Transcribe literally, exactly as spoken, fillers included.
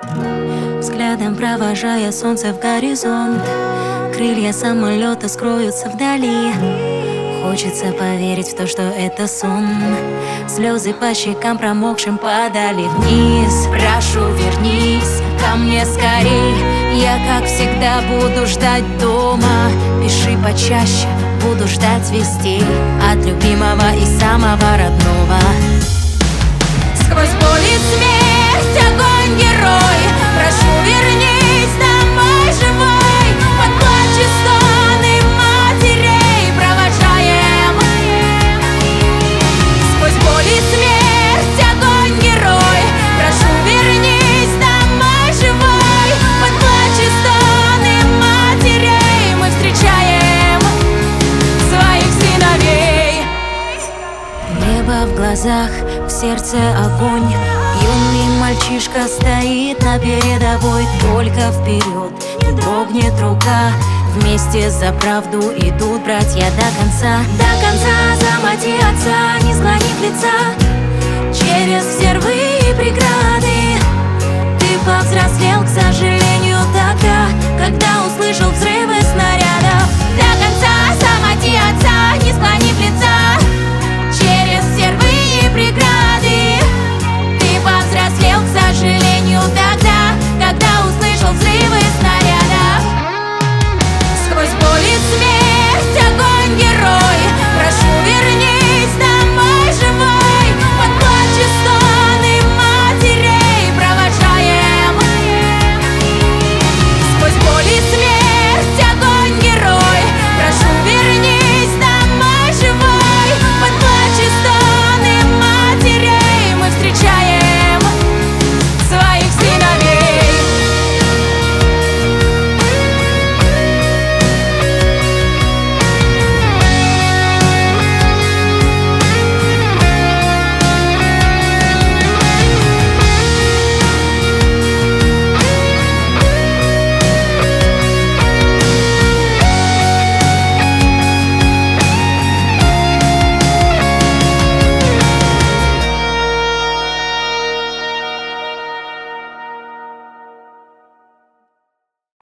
Взглядом провожая солнце в горизонт, крылья самолета скроются вдали. Хочется поверить в то, что это сон. Слезы по щекам промокшим падали вниз. Прошу, вернись ко мне скорей. Я, как всегда, буду ждать дома. Пиши почаще, буду ждать вестей от любимого и самого родного. Сквозь боль и смерть, огонь, герой. Прошу, вернись домой живой. Под плач и стоны матерей провожаем. Сквозь боль и смерть, огонь, герой. Прошу, вернись домой живой. Под плач и стоны матерей мы встречаем своих сыновей. Небо в глазах, в сердце огонь. Юный мальчишка стоит на передовой. Только вперед, не дрогнет рука. Вместе за правду идут братья до конца. До конца за мать и отца, не склонив лица. Через все рвы и преграды